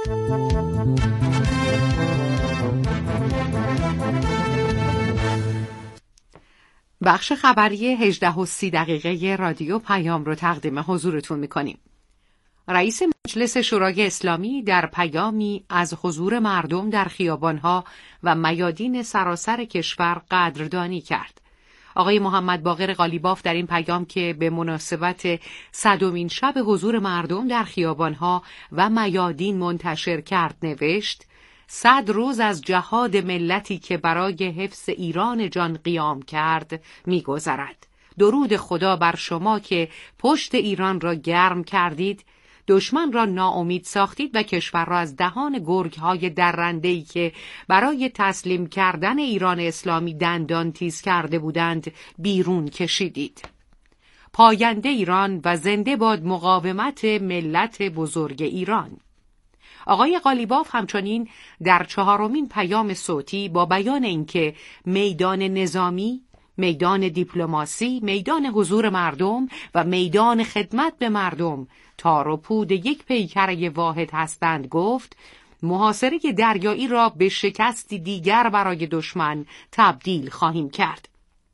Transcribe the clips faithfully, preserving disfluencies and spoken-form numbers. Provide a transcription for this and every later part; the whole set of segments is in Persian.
بخش خبری هجده و سی دقیقه رادیو پیام رو تقدیم حضورتون میکنیم. رئیس مجلس شورای اسلامی در پیامی از حضور مردم در خیابانها و میادین سراسر کشور قدردانی کرد. آقای محمد باقر قالیباف در این پیام که به مناسبت صدمین شب حضور مردم در خیابانها و میادین منتشر کرد نوشت: صد روز از جهاد ملتی که برای حفظ ایران جان قیام کرد می‌گذرد. درود خدا بر شما که پشت ایران را گرم کردید، دشمن را ناامید ساختید و کشور را از دهان گرگ‌های درنده‌ای که برای تسلیم کردن ایران اسلامی دندان تیز کرده بودند بیرون کشیدید. پاینده ایران و زنده باد مقاومت ملت بزرگ ایران. آقای قالیباف همچنین در چهارمین پیام صوتی با بیان اینکه میدان نظامی، میدان دیپلماسی، میدان حضور مردم و میدان خدمت به مردم تار و پود یک پیکره واحد هستند گفت: محاصره دریایی را به شکستی دیگر برای دشمن تبدیل خواهیم کرد.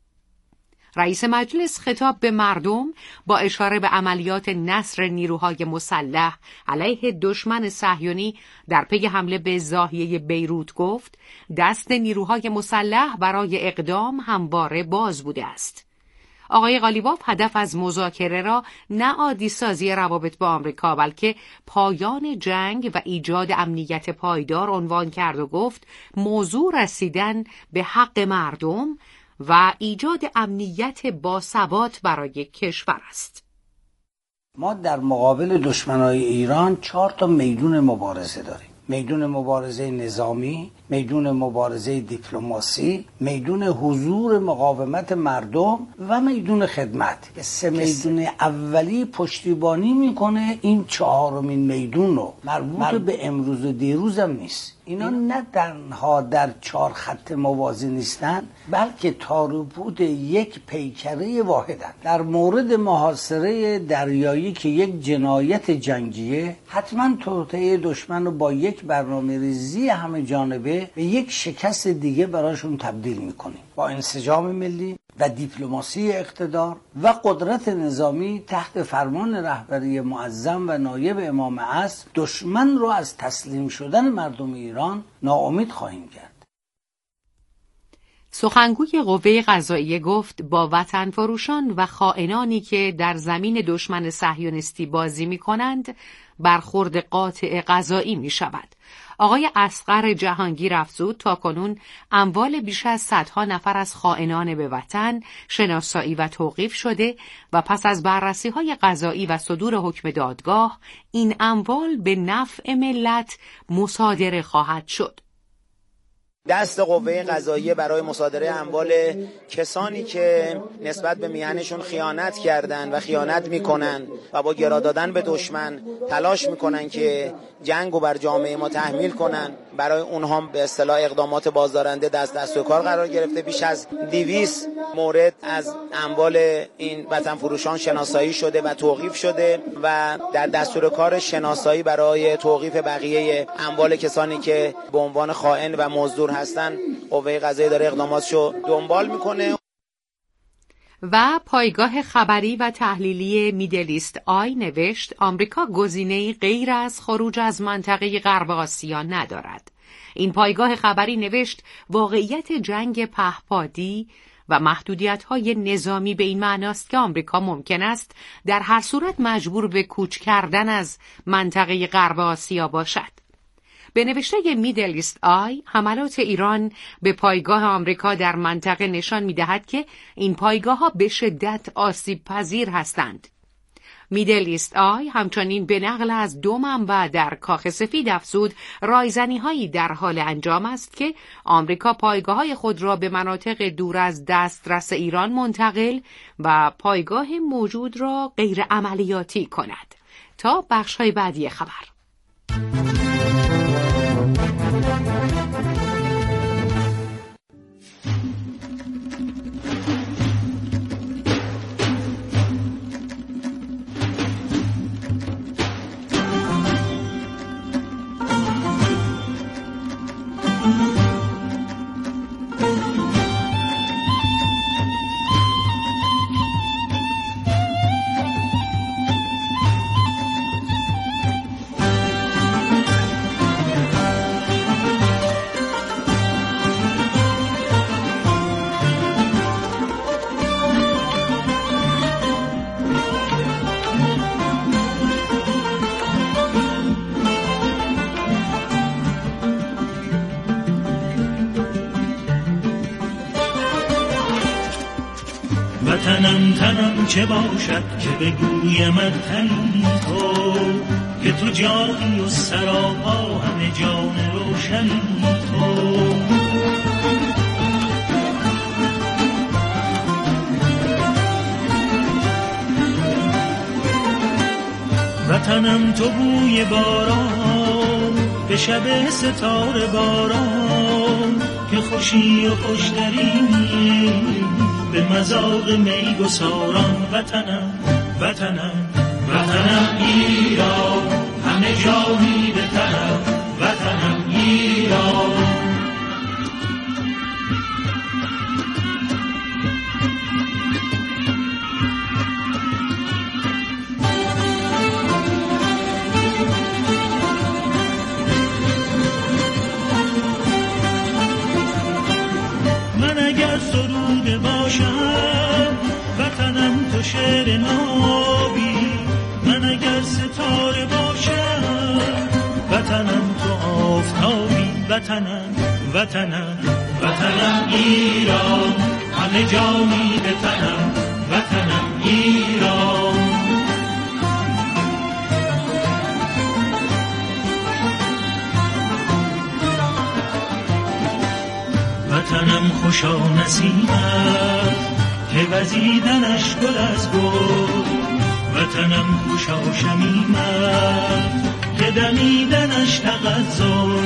رئیس مجلس خطاب به مردم با اشاره به عملیات نصر نیروهای مسلح علیه دشمن صهیونی در پی حمله به ناحیه بیروت گفت: دست نیروهای مسلح برای اقدام همواره باز بوده است. آقای قالیباف هدف از مذاکره را نه عادی سازی روابط با آمریکا بلکه پایان جنگ و ایجاد امنیت پایدار عنوان کرد و گفت موضوع رسیدن به حق مردم و ایجاد امنیت باثبات برای کشور است. ما در مقابل دشمنای ایران چهار تا میدون مبارزه داریم: میدون مبارزه نظامی، میدون مبارزه دیپلماسی، میدون حضور مقاومت مردم و میدون خدمت. سه میدون اولی پشتیبانی میکنه این چهارمین میدون رو. مربوط به امروز و دیروز هم نیست. اینا نه تنها در چهار خط موازی نیستند بلکه تار و پود یک پیکره واحدند. در مورد محاصره دریایی که یک جنایت جنگیه، حتما توطئه دشمن رو با یک برنامه ریزی همه جانبه به یک شکست دیگه براشون تبدیل میکنیم. با انسجام ملی و دیپلماسی اقتدار و قدرت نظامی تحت فرمان رهبری معظم و نایب امام عصر دشمن رو از تسلیم شدن مردم ایران ناامید خواهیم کرد. سخنگوی قوه قضاییه گفت با وطن فروشان و خائنانی که در زمین دشمن صهیونیستی بازی می کنند برخورد قاطع قضایی می شود. آقای اصغر جهانگیر افزود تاکنون اموال بیش از صدها نفر از خائنان به وطن شناسایی و توقیف شده و پس از بررسی‌های قضایی و صدور حکم دادگاه این اموال به نفع ملت مصادره خواهد شد. دست قوه قضاییه برای مصادره اموال کسانی که نسبت به میهنشون خیانت کردن و خیانت میکنن و با گرا دادن به دشمن تلاش میکنن که جنگو بر جامعه ما تحمیل کنن، برای اونها به اصطلاح اقدامات بازدارنده دست دست و کار قرار گرفته. بیش از دویست مورد از اموال این وطن فروشان شناسایی شده و توقیف شده و در دستور کار شناسایی برای توقیف بقیه اموال کسانی که به عنوان خائن و مزدور هستن قوه قضاییه داره اقداماتشو دنبال میکنه. و پایگاه خبری و تحلیلی میدل ایست آی نوشت آمریکا گزینه‌ای غیر از خروج از منطقه غرب آسیا ندارد. این پایگاه خبری نوشت واقعیت جنگ پهپادی و محدودیت‌های نظامی به این معناست که آمریکا ممکن است در هر صورت مجبور به کوچ کردن از منطقه غرب آسیا باشد. به نوشته میدل ایست آی، حملات ایران به پایگاه آمریکا در منطقه نشان می‌دهد که این پایگاه‌ها به شدت آسیب پذیر هستند. میدل ایست آی همچنین به نقل از دو منبع در کاخ سفید افزود رایزنی‌هایی در حال انجام است که آمریکا پایگاه‌های خود را به مناطق دور از دسترس ایران منتقل و پایگاه موجود را غیر عملیاتی کند. تا بخش‌های بعدی خبر. تنم تنم چه باشد که بگویمت تنی تو، که تو جانی و سراپا همه جان روشنی تو. وطنم تو بوی باران به شب ستاره باران، که خوشی و خوشترینی به مذاق می گساران. وطنم وطنم وطنم ایران، همه جانی به تنم. وطنم ایران. شعر نابی من اگر ستاره باشم، وطنم تو آفتابی. وطنم وطنم وطنم ایران، همه جانی به تنم. وطنم ایران. وطنم خوشا نسیمت که وزیدنش گل از گل، وطنم خوشا شمیمت که دمیدنش تغزل.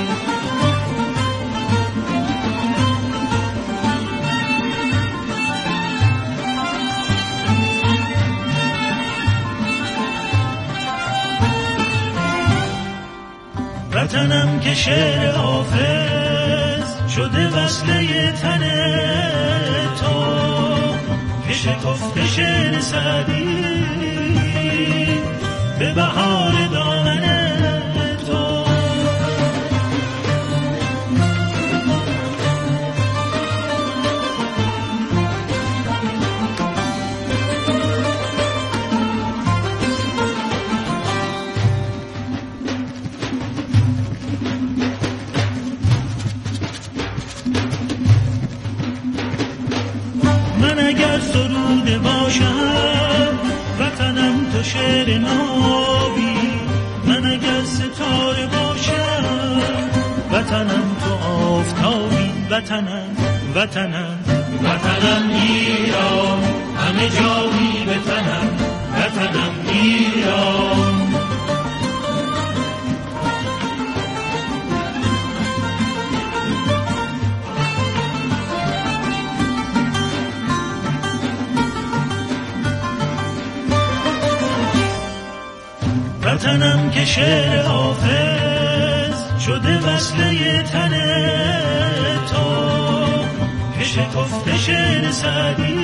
وطنم که شعر حافظ شده وصله تن تو، که شکفت شعر سعدی به بهار دامن تو. من اگر سروده باشم، وطنم تو شعر نابی. من اگر ستاره باشم، وطنم تو آفتابی. وطنم وطنم وطنم ایران، همه جانی به تنم. وطنم ایران. وطنم که شعر حافظ شده وصله تن تو، که شکفت شعر سعدی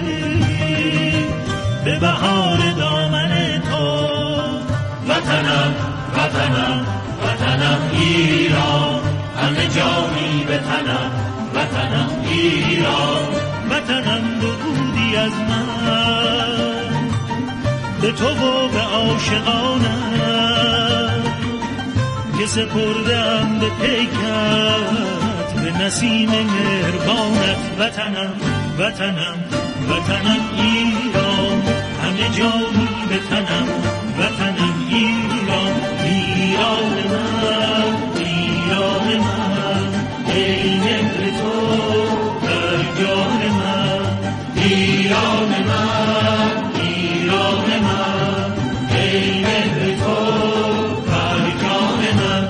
به بهار دامن تو. وطنم وطنم وطنم ایران، همه جانی به تنم. وطنم ایران. وطنم درودی از من به تو و به عاشقانم، که سپردم به پیکت به نسیم مهربانت. وطنم وطنم وطنم ایران، همه جانی به تنم. وطنم ایران. ایران من ایران من، ای مهر تو در جان من. ایران من ایران من، ای مهر تو در جان من.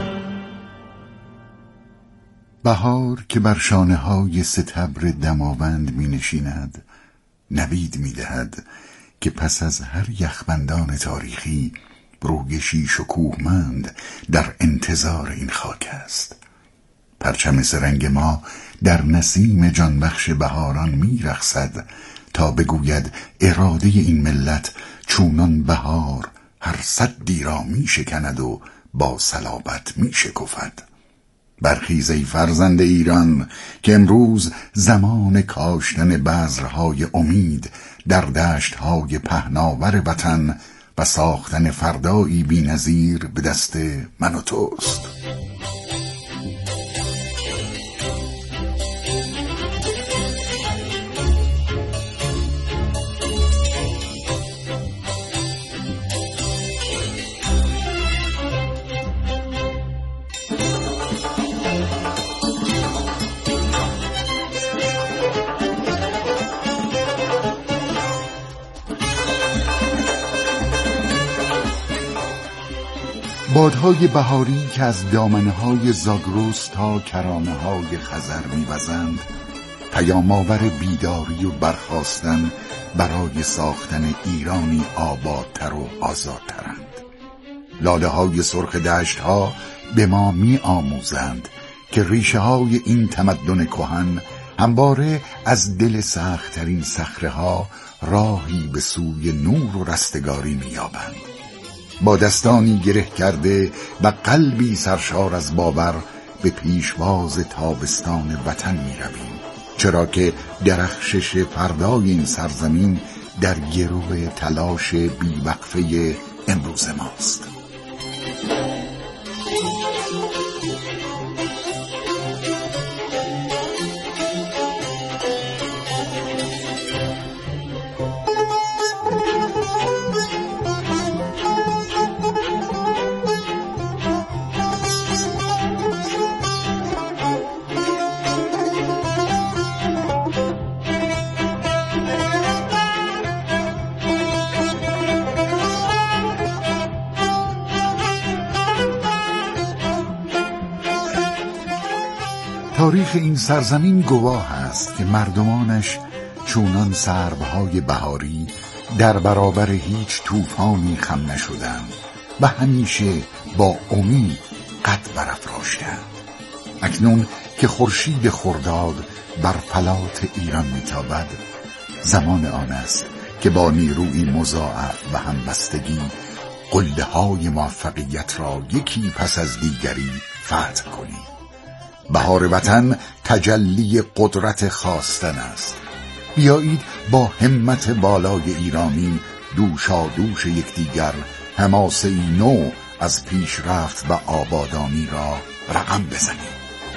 بهار که بر شانه های ستبر دماوند می نشیند، نوید می دهد که پس از هر یخبندان تاریخی رویشی شکوهمند در انتظار این خاک است. پرچم سرنگ ما در نسیم جانبخش بهاران می رقصد تا بگوید اراده این ملت چونان بهار هر سدی را می شکند و با صلابت می شکفد. برخیز ای فرزند ایران که امروز زمان کاشتن بذرهای امید در دشتهای پهناور وطن و ساختن فردایی بی‌نظیر به دست من و توست. بادهای بهاری که از دامنه‌های زاگرس تا کرانه‌های خزر می‌وزند، پیام‌آور بیداری و برخاستن برای ساختن ایرانی آبادتر و آزادترند. لاله‌های سرخ دشت‌ها به ما می‌آموزند که ریشه‌های این تمدن کهن همواره از دل سخت‌ترین صخره‌ها راهی به سوی نور و رستگاری می‌یابند. با دستانی گره کرده و قلبی سرشار از باور به پیشواز تابستان وطن می‌رویم، چرا که درخشش فردای این سرزمین در گرو تلاش بیوقفه امروز ماست. تاریخ این سرزمین گواه است که مردمانش چونان سروهای بهاری در برابر هیچ طوفانی خم نشدند و همیشه با امید قد برافراشتند. اکنون که خورشید خرداد بر فلات ایران میتابد، زمان آن است که با نیروی مضاعف و همبستگی قله های موفقیت را یکی پس از دیگری فتح کنیم. بهار وطن تجلی قدرت خواستن است. بیایید با همت بالای ایرانی دوشا دوش یکدیگر حماسه‌ای نو از پیشرفت و آبادانی را رقم بزنیم.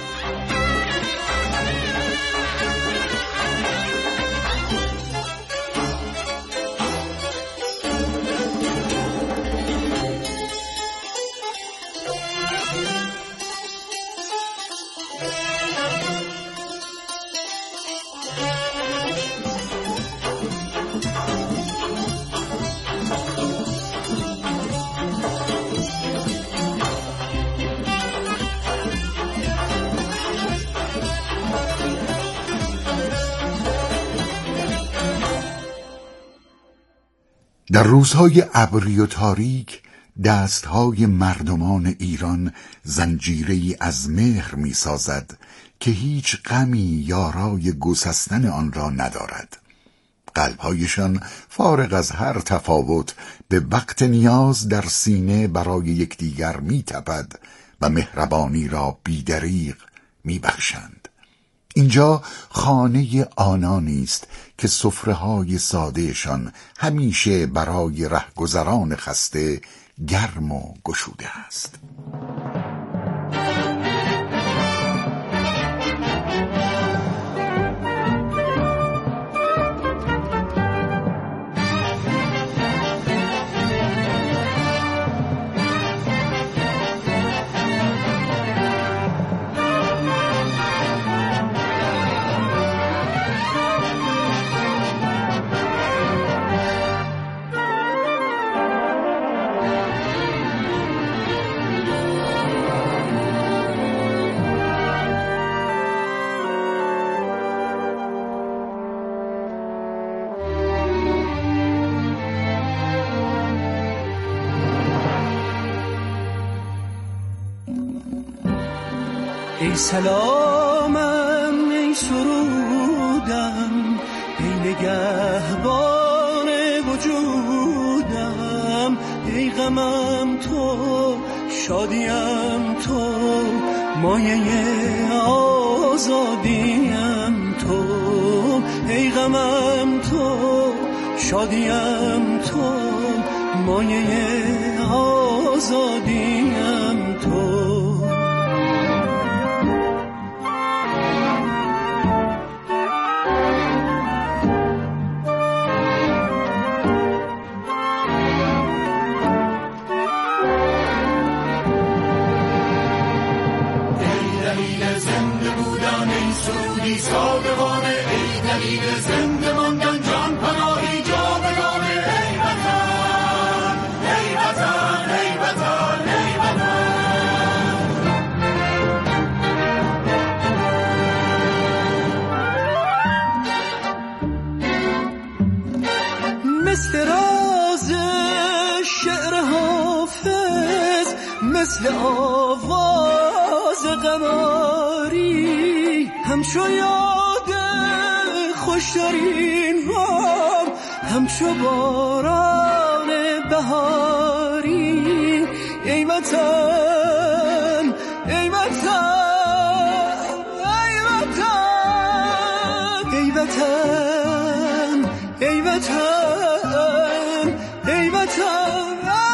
در روزهای ابری و تاریک دستهای مردمان ایران زنجیره‌ای از مهر می سازد که هیچ غمی یارای گسستن آن را ندارد. قلبهایشان فارغ از هر تفاوت به وقت نیاز در سینه برای یکدیگر می تپد و مهربانی را بیدریغ می بخشند. اینجا خانه آنانی است که سفره‌های سادهشان همیشه برای رهگذران خسته گرم و گشوده است. ای سلامم، ای سرودم، ای نگهبان وجودم، ای غمم تو، شادیم تو، مایه آزادیم تو، ای غمم تو، شادیم تو، مایه آزادیم تو. صادقانه ای دلیل زنده ماندن، جان پناهی جاودانه، ای وطن ای وطن ای وطن ای وطن به آواز قماری همچو یاد خوشترین هم همچو باران بهاری ای وطن ای وطن ای وطن ای وطن ای وطن ای وطن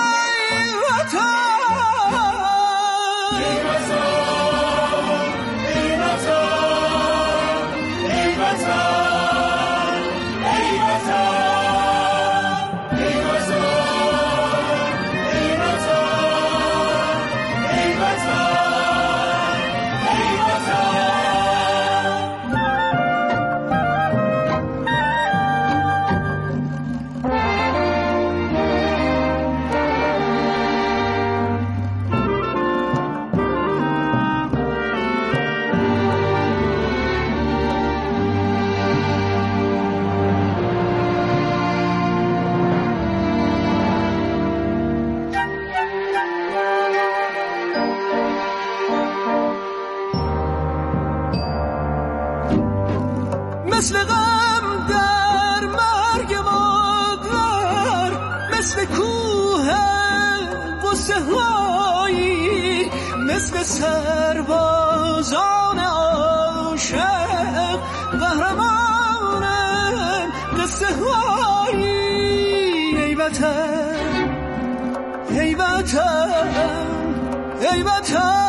مثل غم در مرگ مادر مثل کوه قصه هایی مثل سربازان عاشق قهرمان قصه هایی ای وطن ای وطن ای وطن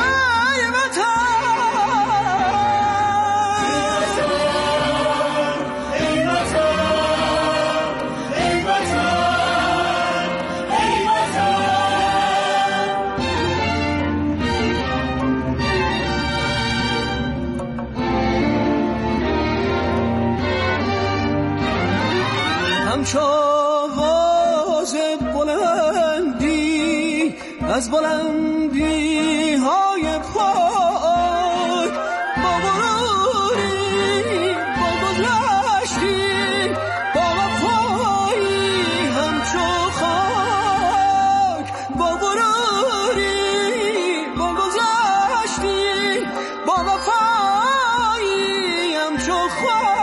همچو آواز بلندی از بلندی های پای با غروری با گذشتی با وفایی همچو خاک با غروری با گذشتی با وفایی همچو خاک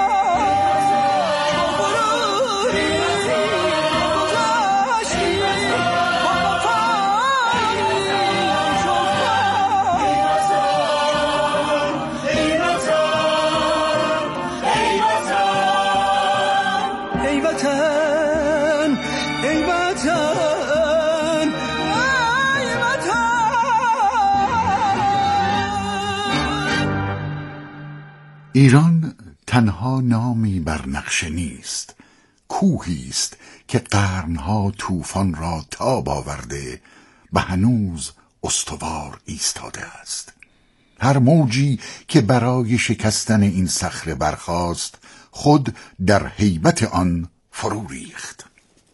ایران تنها نامی بر نقشه نیست، کوهی است که قرنها طوفان را تاب آورده و هنوز استوار ایستاده است. هر موجی که برای شکستن این صخره برخاست خود در هیبت آن فرو ریخت.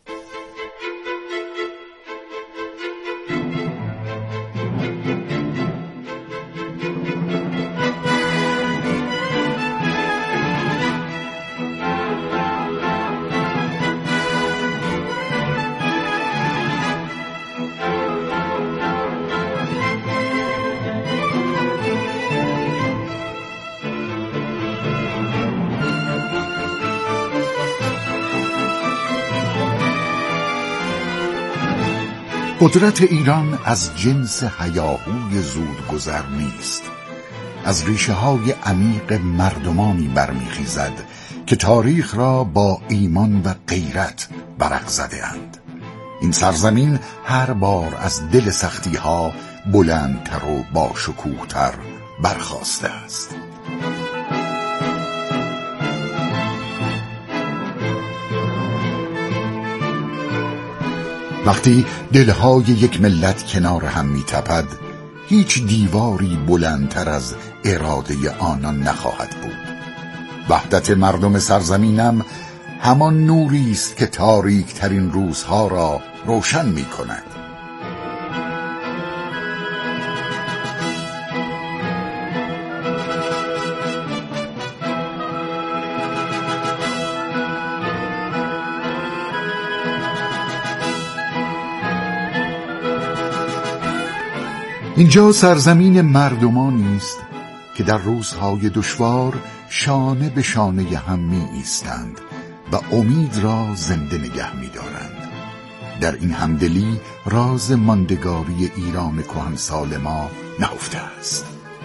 قدرت ایران از جنس هیاهوی زودگذر نیست، از ریشه های عمیق مردمانی برمیخیزد که تاریخ را با ایمان و غیرت برق زده اند. این سرزمین هر بار از دل سختی ها بلندتر و با شکوهتر برخاسته است. وقتی دلهای یک ملت کنار هم می‌تپد، هیچ دیواری بلندتر از اراده آنان نخواهد بود. وحدت مردم سرزمینم همان نوری است که تاریک ترین روزها را روشن می‌کند. اینجا سرزمین مردمانی است که در روزهای دشوار شانه به شانه هم می ایستند و امید را زنده نگه می دارند. در این همدلی راز ماندگاری ایران کهنسال ما نهفته است.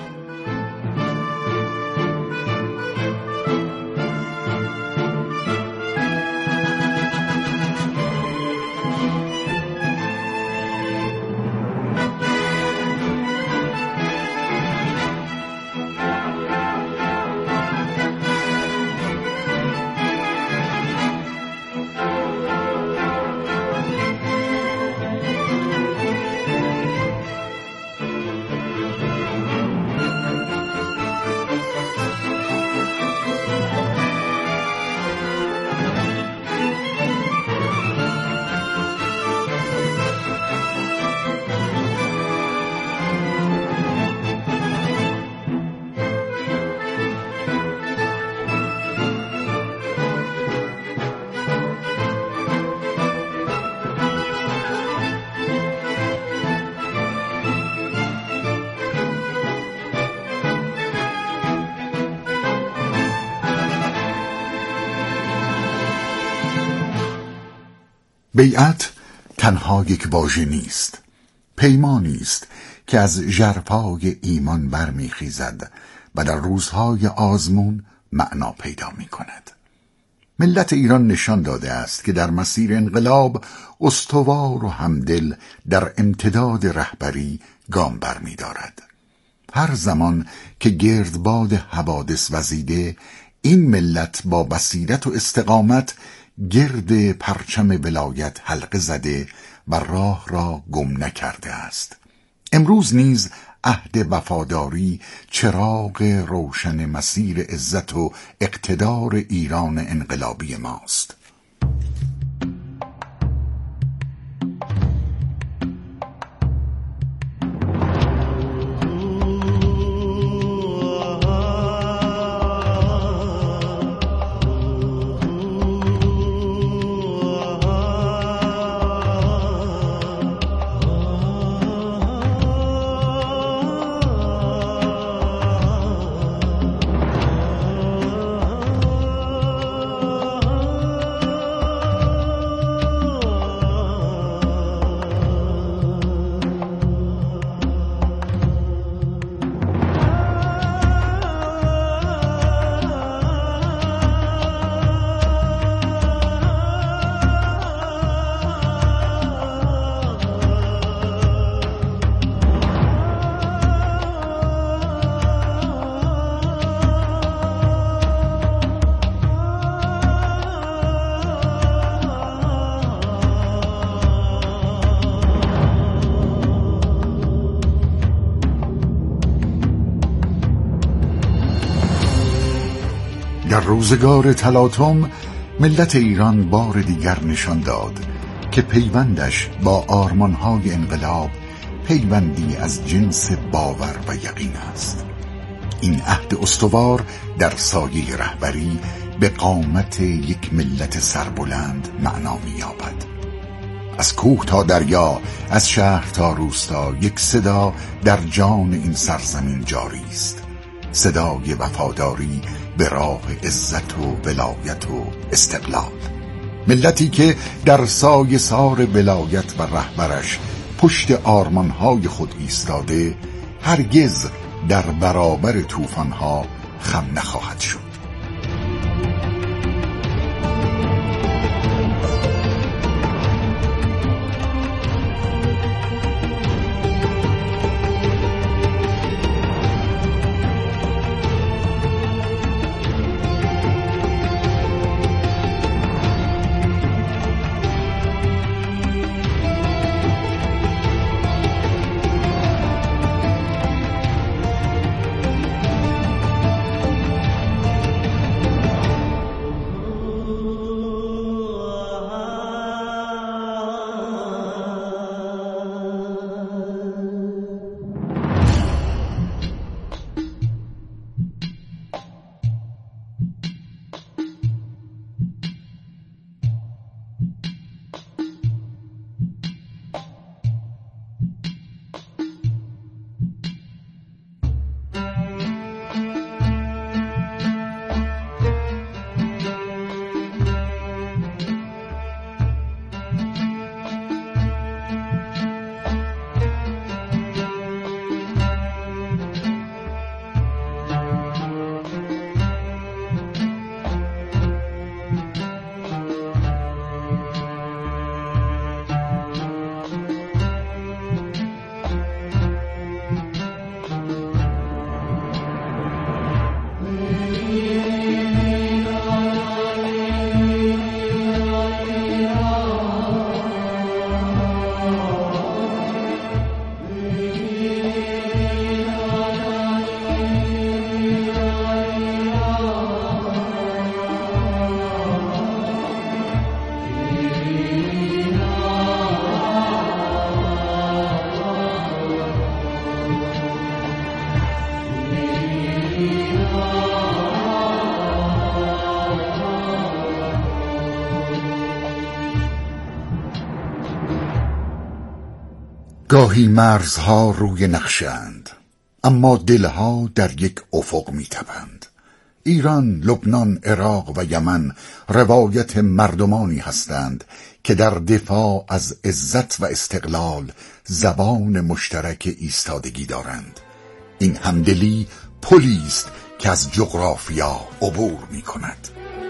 بیعت تنها یک واژه نیست، پیمانی است که از ژرفای ایمان برمیخیزد و در روزهای آزمون معنا پیدا می کند. ملت ایران نشان داده است که در مسیر انقلاب استوار و همدل در امتداد رهبری گام برمی دارد. هر زمان که گردباد حوادث وزیده، این ملت با بصیرت و استقامت گرد پرچم ولایت حلقه زده و راه را گم نکرده است. امروز نیز عهد وفاداری چراغ روشن مسیر عزت و اقتدار ایران انقلابی ماست. در روزگار تلاطم ملت ایران بار دیگر نشان داد که پیوندش با آرمانهای انقلاب پیوندی از جنس باور و یقین است. این عهد استوار در سایه رهبری به قامت یک ملت سربلند معنا می‌یابد. از کوه تا دریا، از شهر تا روستا، یک صدا در جان این سرزمین جاری است. صدای وفاداری به راه عزت و ولایت و استقلال. ملتی که در سایه سار ولایت و رهبرش پشت آرمانهای خود ایستاده، هرگز در برابر طوفان‌ها خم نخواهد شد. گاهی مرزها روی نقشه‌اند، اما دلها در یک افق می‌تپند. ایران، لبنان، عراق و یمن روایت مردمانی هستند که در دفاع از عزت و استقلال زبان مشترک ایستادگی دارند. این همدلی پلی است که از جغرافیا عبور می‌کند.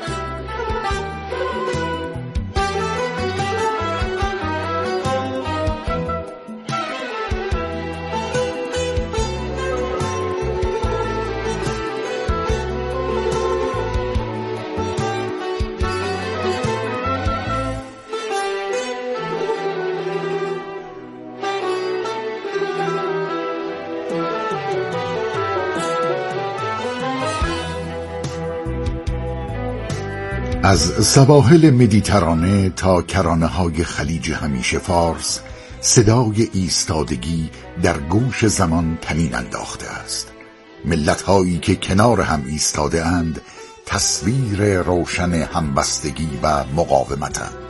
از سواحل مدیترانه تا کرانه های خلیج همیشه فارس، صدای ایستادگی در گوش زمان طنین انداخته است. ملت هایی که کنار هم ایستاده اند تصویر روشن همبستگی و مقاومتند.